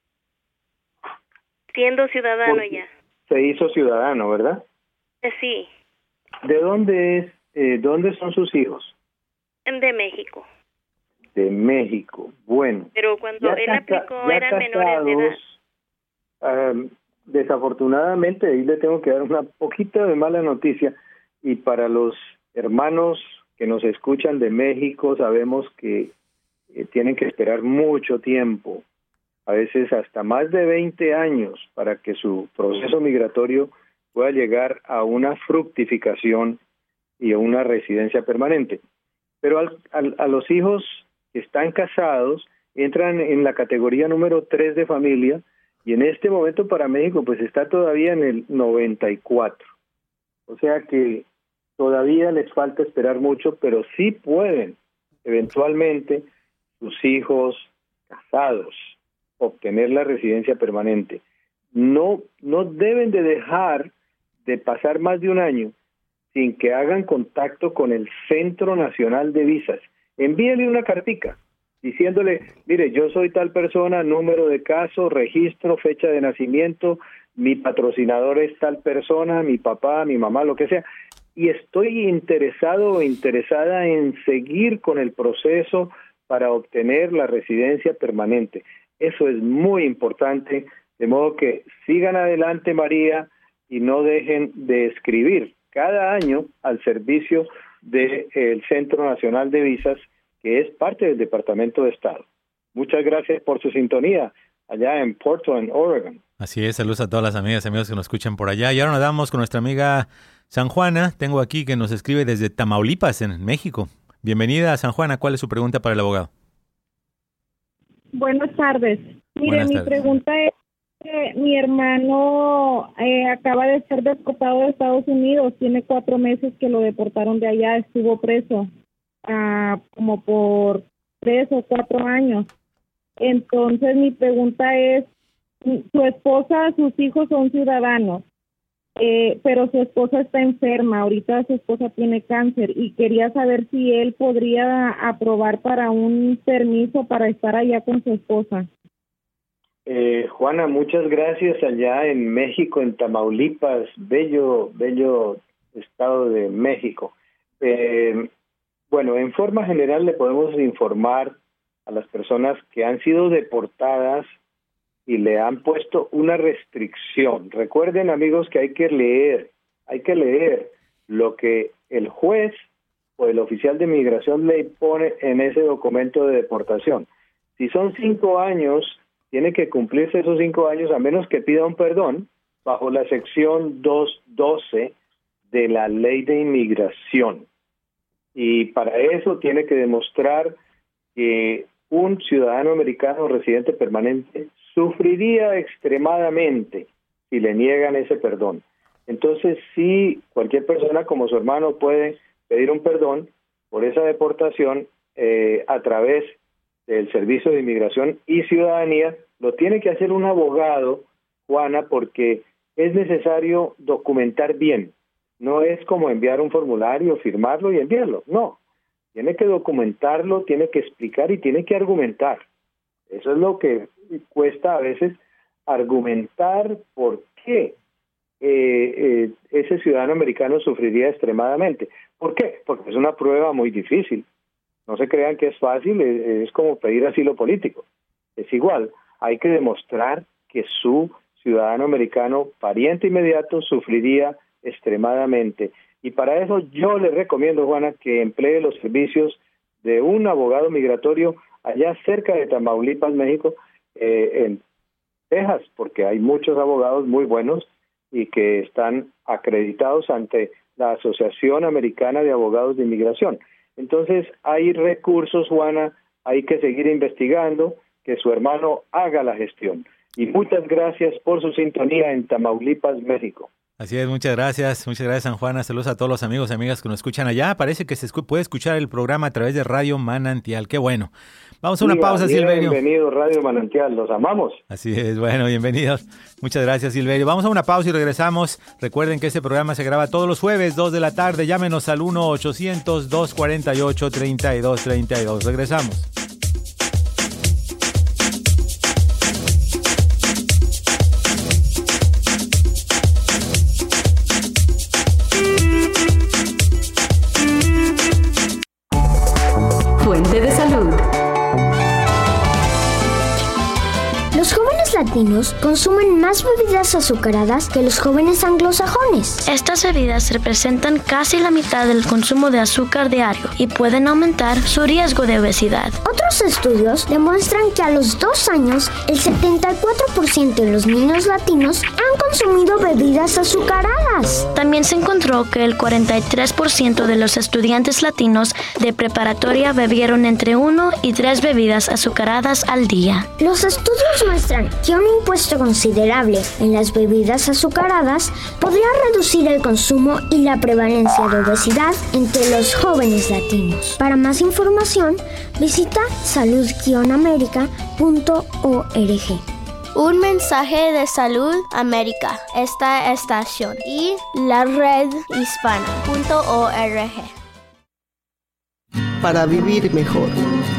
siendo ciudadano Porque ya. Se hizo ciudadano, ¿verdad? Eh, sí, ¿De dónde es? Eh, ¿Dónde son sus hijos? de México. de México. Bueno, pero cuando él aplicó eran menores de edad. Um, desafortunadamente, ahí le tengo que dar una poquita de mala noticia, y para los hermanos que nos escuchan de México, sabemos que eh, tienen que esperar mucho tiempo, a veces hasta más de veinte años, para que su proceso migratorio pueda llegar a una fructificación y a una residencia permanente. Pero al, al, a los hijos que están casados entran en la categoría número tres de familia, y en este momento para México pues está todavía en el noventa y cuatro. O sea que todavía les falta esperar mucho, pero sí pueden eventualmente sus hijos casados obtener la residencia permanente. No, no deben de dejar de pasar más de un año sin que hagan contacto con el Centro Nacional de Visas. Envíenle una cartica diciéndole, mire, yo soy tal persona, número de caso, registro, fecha de nacimiento, mi patrocinador es tal persona, mi papá, mi mamá, lo que sea, y estoy interesado o interesada en seguir con el proceso para obtener la residencia permanente. Eso es muy importante, de modo que sigan adelante, María, y no dejen de escribir cada año al servicio del Centro Nacional de Visas, que es parte del Departamento de Estado. Muchas gracias por su sintonía allá en Portland, Oregon. Así es, saludos a todas las amigas y amigos que nos escuchan por allá. Y ahora nos damos con nuestra amiga San Juana. Tengo aquí que nos escribe desde Tamaulipas, en México. Bienvenida, San Juana. ¿Cuál es su pregunta para el abogado? Buenas tardes. Mire, Buenas mi tardes. pregunta es que mi hermano eh, acaba de ser deportado de Estados Unidos. Tiene cuatro meses que lo deportaron de allá. Estuvo preso ah, como por tres o cuatro años. Entonces, mi pregunta es, su esposa, sus hijos son ciudadanos, eh, pero su esposa está enferma. Ahorita su esposa tiene cáncer y quería saber si él podría aprobar para un permiso para estar allá con su esposa. Eh, Juana, muchas gracias allá en México, en Tamaulipas, bello, bello estado de México. Eh, bueno, en forma general le podemos informar a las personas que han sido deportadas y le han puesto una restricción. Recuerden, amigos, que hay que leer, hay que leer lo que el juez o el oficial de migración le pone en ese documento de deportación. Si son cinco años, tiene que cumplirse esos cinco años a menos que pida un perdón bajo la sección doscientos doce de la Ley de Inmigración. Y para eso tiene que demostrar que un ciudadano americano residente permanente sufriría extremadamente si le niegan ese perdón. Entonces, sí, cualquier persona como su hermano puede pedir un perdón por esa deportación eh, a través del Servicio de Inmigración y Ciudadanía. Lo tiene que hacer un abogado, Juana, porque es necesario documentar bien. No es como enviar un formulario, firmarlo y enviarlo. No, tiene que documentarlo, tiene que explicar y tiene que argumentar. Eso es lo que cuesta a veces, argumentar por qué eh, eh, ese ciudadano americano sufriría extremadamente. ¿Por qué? Porque es una prueba muy difícil. No se crean que es fácil, es, es como pedir asilo político. Es igual, hay que demostrar que su ciudadano americano, pariente inmediato, sufriría extremadamente. Y para eso yo le recomiendo, Juana, que emplee los servicios de un abogado migratorio allá cerca de Tamaulipas, México, eh, en Texas, porque hay muchos abogados muy buenos y que están acreditados ante la Asociación Americana de Abogados de Inmigración. Entonces, hay recursos, Juana, hay que seguir investigando, que su hermano haga la gestión. Y muchas gracias por su sintonía en Tamaulipas, México. Así es, muchas gracias, muchas gracias, San Juana. Saludos a todos los amigos y amigas que nos escuchan allá. Parece que se escu- puede escuchar el programa a través de Radio Manantial. Qué bueno. Vamos a una Sí, pausa, bien, Silverio. Bienvenido, Radio Manantial, los amamos. Así es, bueno, bienvenidos. Muchas gracias, Silverio. Vamos a una pausa y regresamos. Recuerden que este programa se graba todos los jueves, dos de la tarde. Llámenos al uno ochocientos, dos cuarenta y ocho, treinta y dos treinta y dos. Regresamos. Fuente de salud. latinos consumen más bebidas azucaradas que los jóvenes anglosajones. Estas bebidas representan casi la mitad del consumo de azúcar diario y pueden aumentar su riesgo de obesidad. Otros estudios demuestran que a los dos años, el setenta y cuatro por ciento de los niños latinos han consumido bebidas azucaradas. También se encontró que el cuarenta y tres por ciento de los estudiantes latinos de preparatoria bebieron entre uno y tres bebidas azucaradas al día. Los estudios muestran que un impuesto considerable en las bebidas azucaradas podría reducir el consumo y la prevalencia de obesidad entre los jóvenes latinos. Para más información, visita salud guion america punto org. Un mensaje de Salud América, esta estación y la red hispana punto org. Para vivir mejor.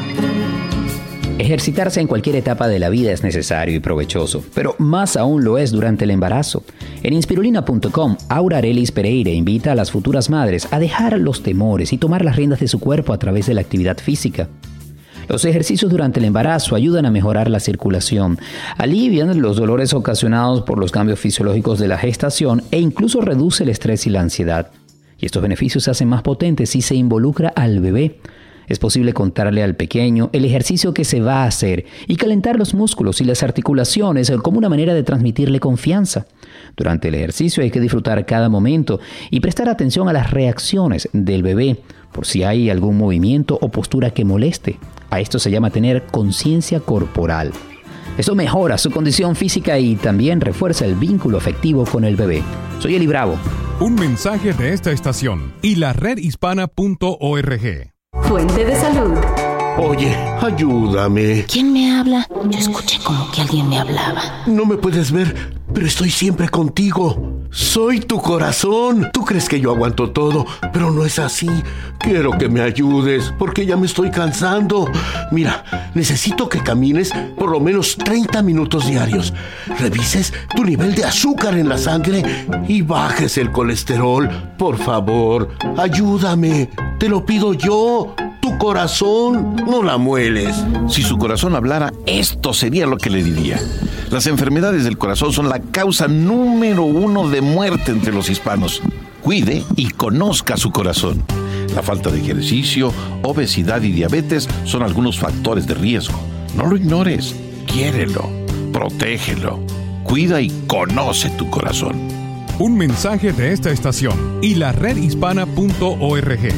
Ejercitarse en cualquier etapa de la vida es necesario y provechoso, pero más aún lo es durante el embarazo. En inspirulina punto com, Aura Arelis Pereira invita a las futuras madres a dejar los temores y tomar las riendas de su cuerpo a través de la actividad física. Los ejercicios durante el embarazo ayudan a mejorar la circulación, alivian los dolores ocasionados por los cambios fisiológicos de la gestación e incluso reduce el estrés y la ansiedad. Y estos beneficios se hacen más potentes si se involucra al bebé. Es posible contarle al pequeño el ejercicio que se va a hacer y calentar los músculos y las articulaciones como una manera de transmitirle confianza. Durante el ejercicio hay que disfrutar cada momento y prestar atención a las reacciones del bebé por si hay algún movimiento o postura que moleste. A esto se llama tener conciencia corporal. Esto mejora su condición física y también refuerza el vínculo afectivo con el bebé. Soy Eli Bravo. Un mensaje de esta estación y la red hispana punto org. Fuente de salud. Oye, ayúdame. ¿Quién me habla? Yo escuché como que alguien me hablaba. No me puedes ver, pero estoy siempre contigo. Soy tu corazón. Tú crees que yo aguanto todo, pero no es así. Quiero que me ayudes, porque ya me estoy cansando. Mira, necesito que camines por lo menos treinta minutos diarios. Revises tu nivel de azúcar en la sangre y bajes el colesterol. Por favor, ayúdame. Te lo pido yo. Tu corazón, no la mueles. Si su corazón hablara, esto sería lo que le diría. Las enfermedades del corazón son la causa número uno de muerte entre los hispanos. Cuide y conozca su corazón. La falta de ejercicio, obesidad y diabetes son algunos factores de riesgo. No lo ignores. Quiérelo, protégelo. Cuida y conoce tu corazón. Un mensaje de esta estación y la red hispana punto org.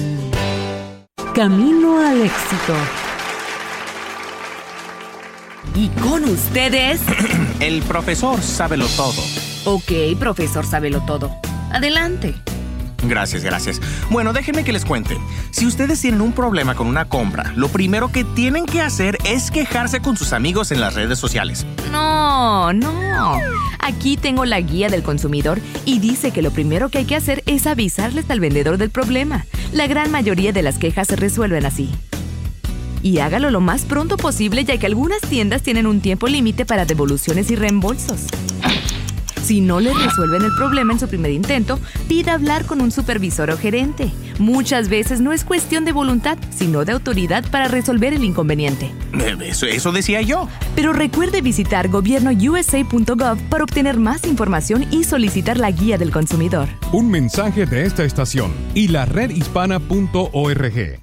Camino al éxito. Y con ustedes... El profesor Sábelo Todo. Ok, profesor Sábelo Todo. Adelante. Gracias, gracias. Bueno, déjenme que les cuente. Si ustedes tienen un problema con una compra, lo primero que tienen que hacer es quejarse con sus amigos en las redes sociales. No, no. Aquí tengo la guía del consumidor y dice que lo primero que hay que hacer es avisarles al vendedor del problema. La gran mayoría de las quejas se resuelven así. Y hágalo lo más pronto posible, ya que algunas tiendas tienen un tiempo límite para devoluciones y reembolsos. Si no les resuelven el problema en su primer intento, pida hablar con un supervisor o gerente. Muchas veces no es cuestión de voluntad, sino de autoridad para resolver el inconveniente. Eso, eso decía yo. Pero recuerde visitar gobierno u s a punto gov para obtener más información y solicitar la guía del consumidor. Un mensaje de esta estación y la red hispana punto org.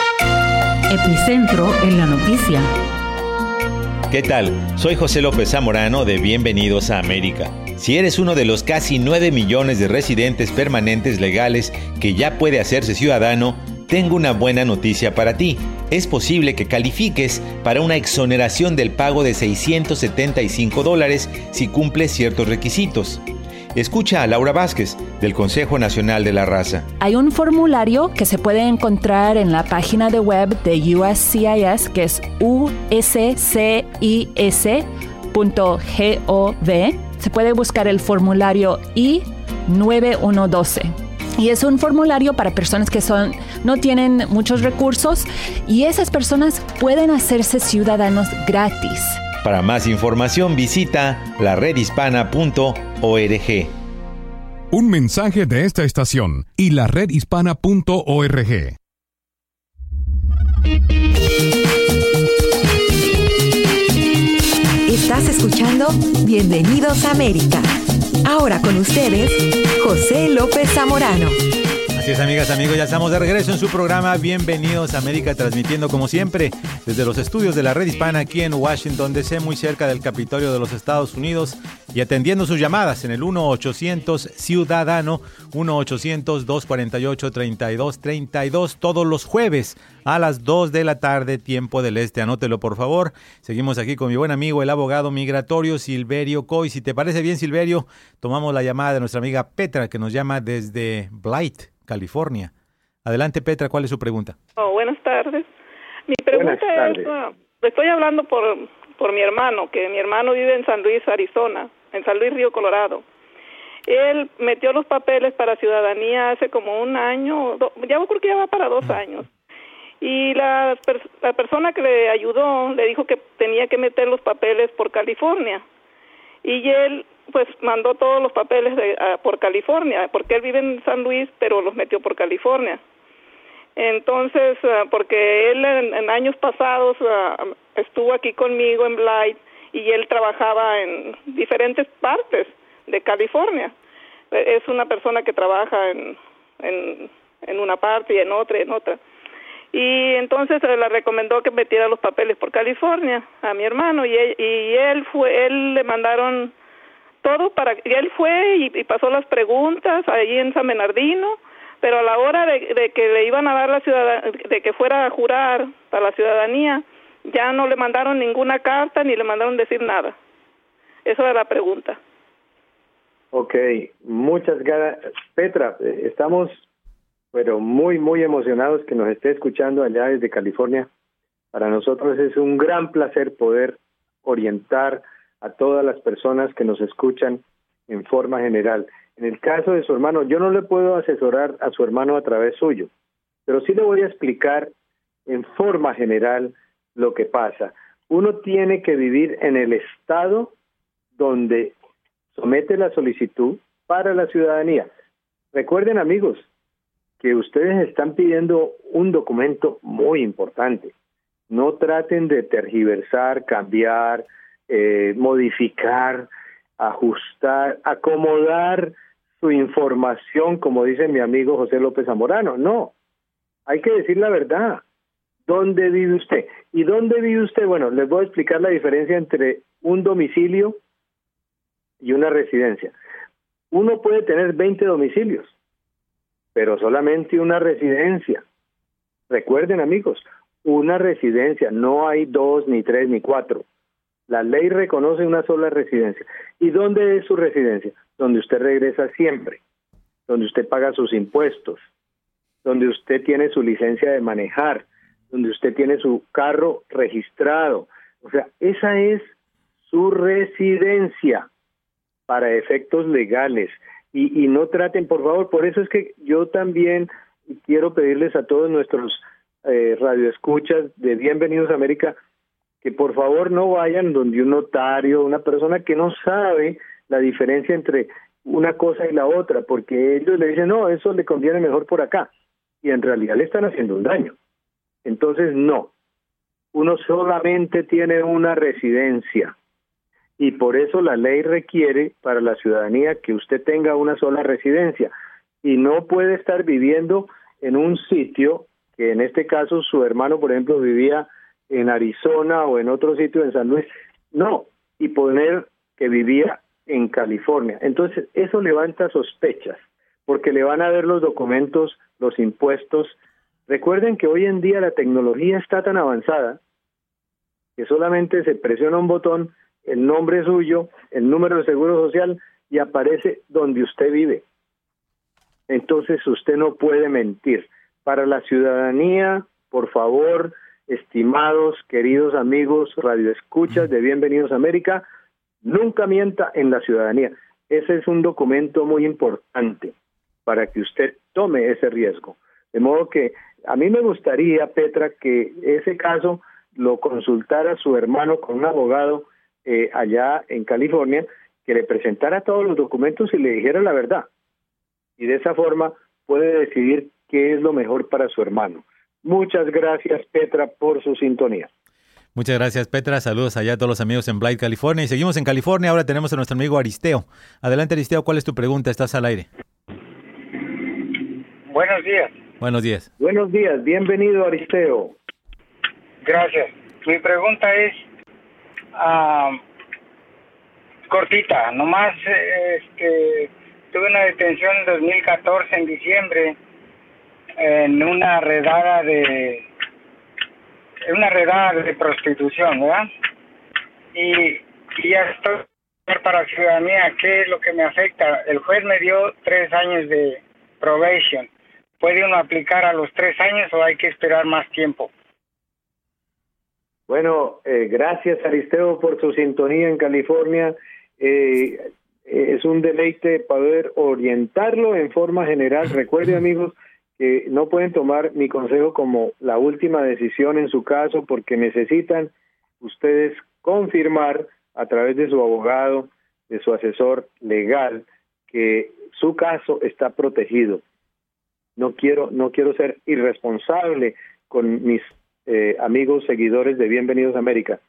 Epicentro en la noticia. ¿Qué tal? Soy José López Zamorano de Bienvenidos a América. Si eres uno de los casi nueve millones de residentes permanentes legales que ya puede hacerse ciudadano, tengo una buena noticia para ti. Es posible que califiques para una exoneración del pago de seiscientos setenta y cinco dólares si cumples ciertos requisitos. Escucha a Laura Vázquez, del Consejo Nacional de la Raza. Hay un formulario que se puede encontrar en la página de web de U S C I S, que es u s c i s punto gov. Se puede buscar el formulario I nueve uno uno dos. Y es un formulario para personas que son, no tienen muchos recursos, y esas personas pueden hacerse ciudadanos gratis. Para más información visita la red hispana punto org. Un mensaje de esta estación y la red hispana punto org. Está Estás escuchando Bienvenidos a América. Ahora con ustedes, José López Zamorano. Así es, amigas, amigos, ya estamos de regreso en su programa Bienvenidos a América, transmitiendo como siempre desde los estudios de la Red Hispana aquí en Washington D C, muy cerca del Capitolio de los Estados Unidos, y atendiendo sus llamadas en el uno ochocientos Ciudadano, uno ochocientos, dos cuarenta y ocho, treinta y dos treinta y dos, todos los jueves a las dos de la tarde, tiempo del este. Anótelo, por favor. Seguimos aquí con mi buen amigo, el abogado migratorio Silverio Coy. Si te parece bien, Silverio, tomamos la llamada de nuestra amiga Petra, que nos llama desde Blight, California. Adelante, Petra, ¿cuál es su pregunta? Oh, buenas tardes. Mi pregunta es, uh, estoy hablando por, por mi hermano, que mi hermano vive en San Luis, Arizona, en San Luis Río Colorado. Él metió los papeles para ciudadanía hace como un año, do, ya creo que ya va para dos años. Y la, la persona que le ayudó le dijo que tenía que meter los papeles por California. Y él pues mandó todos los papeles de, uh, por California, porque él vive en San Luis, pero los metió por California. Entonces, uh, porque él en, en años pasados uh, estuvo aquí conmigo en Blight y él trabajaba en diferentes partes de California. Es una persona que trabaja en, en, en una parte y en otra y en otra. Y entonces uh, le recomendó que metiera los papeles por California a mi hermano y él, y él fue, él le mandaron todo para, y él fue y, y pasó las preguntas ahí en San Bernardino, pero a la hora de, de que le iban a dar la ciudadanía, de que fuera a jurar para la ciudadanía, ya no le mandaron ninguna carta ni le mandaron decir nada. Esa era la pregunta. Ok, muchas gracias. Petra, estamos pero muy, muy emocionados que nos esté escuchando allá desde California. Para nosotros es un gran placer poder orientar a todas las personas que nos escuchan en forma general. En el caso de su hermano, yo no le puedo asesorar a su hermano a través suyo, pero sí le voy a explicar en forma general lo que pasa. Uno tiene que vivir en el estado donde somete la solicitud para la ciudadanía. Recuerden, amigos, que ustedes están pidiendo un documento muy importante. No traten de tergiversar, cambiar, eh, modificar, ajustar, acomodar su información, como dice mi amigo José López Zamorano. No, hay que decir la verdad. ¿Dónde vive usted? ¿Y dónde vive usted? Bueno, les voy a explicar la diferencia entre un domicilio y una residencia. Uno puede tener veinte domicilios, pero solamente una residencia. Recuerden, amigos, una residencia, no hay dos, ni tres, ni cuatro. La ley reconoce una sola residencia. ¿Y dónde es su residencia? Donde usted regresa siempre, donde usted paga sus impuestos, donde usted tiene su licencia de manejar, donde usted tiene su carro registrado. O sea, esa es su residencia para efectos legales. Y, y no traten, por favor, por eso es que yo también quiero pedirles a todos nuestros eh, radioescuchas de Bienvenidos a América que por favor no vayan donde un notario, una persona que no sabe la diferencia entre una cosa y la otra, porque ellos le dicen, no, eso le conviene mejor por acá, y en realidad le están haciendo un daño. Entonces, no, uno solamente tiene una residencia, y por eso la ley requiere para la ciudadanía que usted tenga una sola residencia, y no puede estar viviendo en un sitio, que en este caso su hermano, por ejemplo, vivía en Arizona o en otro sitio en San Luis, no, y poner que vivía en California. Entonces, eso levanta sospechas, porque le van a ver los documentos, los impuestos. Recuerden que hoy en día la tecnología está tan avanzada que solamente se presiona un botón, el nombre suyo, el número de seguro social, y aparece donde usted vive. Entonces, usted no puede mentir. Para la ciudadanía, por favor, estimados, queridos amigos, radioescuchas de Bienvenidos a América, nunca mienta en la ciudadanía. Ese es un documento muy importante para que usted tome ese riesgo. De modo que a mí me gustaría, Petra, que ese caso lo consultara su hermano con un abogado eh, allá en California, que le presentara todos los documentos y le dijera la verdad. Y de esa forma puede decidir qué es lo mejor para su hermano. Muchas gracias, Petra, por su sintonía. Muchas gracias, Petra. Saludos allá a todos los amigos en Blythe, California. Y seguimos en California. Ahora tenemos a nuestro amigo Aristeo. Adelante, Aristeo. ¿Cuál es tu pregunta? Estás al aire. Buenos días. Buenos días. Buenos días. Bienvenido, Aristeo. Gracias. Mi pregunta es uh, cortita. Nomás este, tuve una detención en dos mil catorce, en diciembre, en una redada de... una redada de prostitución, ¿verdad? Y, y ya estoy para ciudadanía. ¿Qué es lo que me afecta? El juez me dio tres años de probation. ¿Puede uno aplicar a los tres años o hay que esperar más tiempo? Bueno, eh, gracias, Aristeo, por su sintonía en California. Eh, es un deleite poder orientarlo en forma general. Recuerde, amigos, que no pueden tomar mi consejo como la última decisión en su caso, porque necesitan ustedes confirmar a través de su abogado, de su asesor legal, que su caso está protegido. No quiero, no quiero ser irresponsable con mis eh, amigos seguidores de Bienvenidos a América.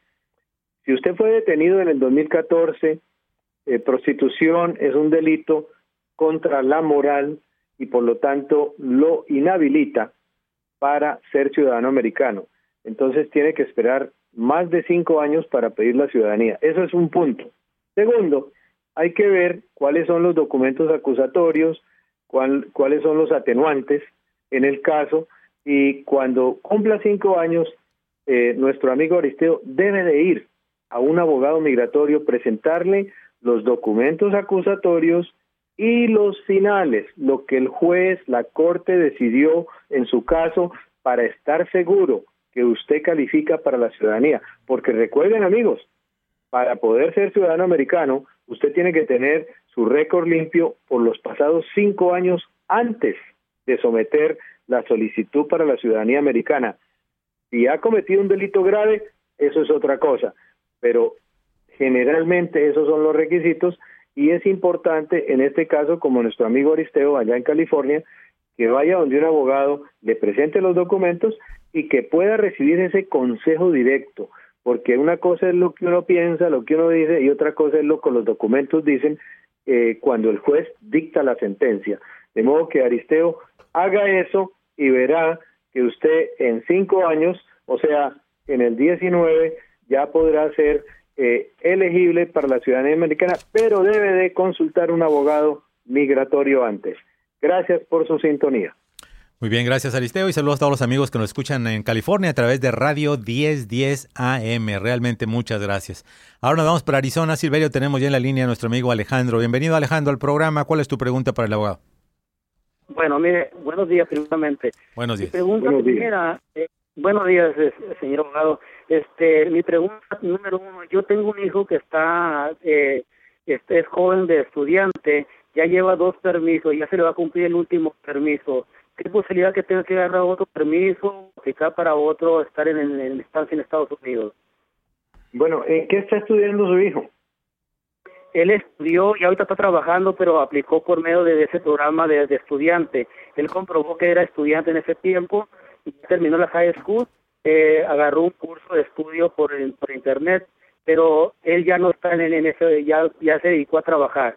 Si usted fue detenido en el dos mil catorce, eh, prostitución es un delito contra la moral y por lo tanto lo inhabilita para ser ciudadano americano. Entonces tiene que esperar más de cinco años para pedir la ciudadanía. Eso es un punto. Segundo, hay que ver cuáles son los documentos acusatorios, cuál, cuáles son los atenuantes en el caso, y cuando cumpla cinco años, eh, nuestro amigo Aristeo debe de ir a un abogado migratorio, presentarle los documentos acusatorios y los finales, lo que el juez, la corte decidió en su caso, para estar seguro que usted califica para la ciudadanía. Porque recuerden, amigos, para poder ser ciudadano americano, usted tiene que tener su récord limpio por los pasados cinco años antes de someter la solicitud para la ciudadanía americana. Si ha cometido un delito grave, eso es otra cosa, pero generalmente esos son los requisitos. Y es importante, en este caso, como nuestro amigo Aristeo allá en California, que vaya donde un abogado, le presente los documentos y que pueda recibir ese consejo directo, porque una cosa es lo que uno piensa, lo que uno dice, y otra cosa es lo que los documentos dicen eh, cuando el juez dicta la sentencia. De modo que Aristeo haga eso y verá que usted en cinco años, o sea, en el diecinueve, ya podrá ser Eh, elegible para la ciudadanía americana, pero debe de consultar un abogado migratorio antes. Gracias por su sintonía. Muy bien, gracias, Aristeo, y saludos a todos los amigos que nos escuchan en California a través de Radio diez diez A M. Realmente muchas gracias. Ahora nos vamos para Arizona. Silverio, tenemos ya en la línea a nuestro amigo Alejandro. Bienvenido, Alejandro, al programa. ¿Cuál es tu pregunta para el abogado? Bueno, mire, buenos días primeramente. Buenos días. Mi pregunta Buenos días. primera, eh, buenos días, eh, señor abogado. Este, mi pregunta número uno, yo tengo un hijo que está, eh, este es joven de estudiante, ya lleva dos permisos, ya se le va a cumplir el último permiso. ¿Qué posibilidad que tenga que agarrar otro permiso, aplicar para otro, estar en, en, en estancia en Estados Unidos? Bueno, ¿en qué está estudiando su hijo? Él estudió y ahorita está trabajando, pero aplicó por medio de ese programa de, de estudiante. Él comprobó que era estudiante en ese tiempo y terminó la high school. Eh, agarró un curso de estudio por, por internet, pero él ya no está en, en ese, ya, ya se dedicó a trabajar.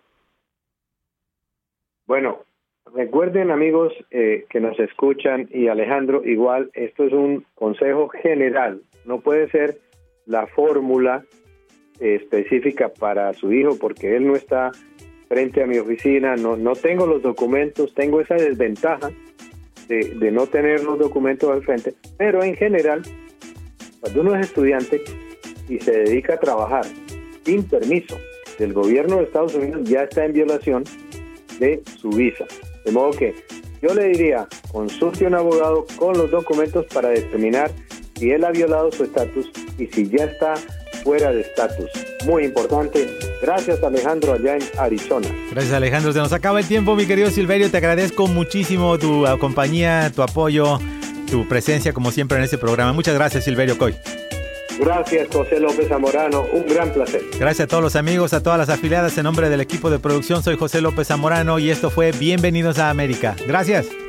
Bueno, recuerden, amigos eh, que nos escuchan, y Alejandro, igual, esto es un consejo general, no puede ser la fórmula eh, específica para su hijo, porque él no está frente a mi oficina, no, no tengo los documentos, tengo esa desventaja De, de no tener los documentos al frente, pero en general, cuando uno es estudiante y se dedica a trabajar sin permiso del gobierno de Estados Unidos, ya está en violación de su visa. De modo que yo le diría, consulte a un abogado con los documentos para determinar si él ha violado su estatus y si ya está fuera de estatus. Muy importante. Gracias, Alejandro, allá en Arizona. Gracias, Alejandro. Se nos acaba el tiempo, mi querido Silverio. Te agradezco muchísimo tu uh, compañía, tu apoyo, tu presencia, como siempre, en este programa. Muchas gracias, Silverio Coy. Gracias, José López Zamorano. Un gran placer. Gracias a todos los amigos, a todas las afiliadas. En nombre del equipo de producción, soy José López Zamorano y esto fue Bienvenidos a América. Gracias.